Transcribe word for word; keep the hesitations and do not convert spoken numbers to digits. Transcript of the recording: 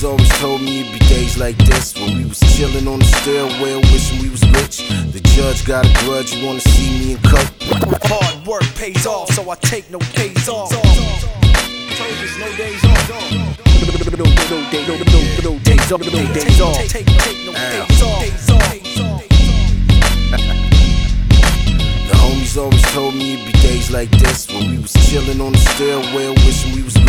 always told me it'd be days like this when we was chillin' on the stairwell, wishing we was rich. The judge got a grudge, you wanna see me in coke. Hard work pays off, so I take no days off. No days off. No days off. No days off. No days off. Take no days off. The homies always told me it'd be days like this when we was chillin' on the stairwell, wishing we was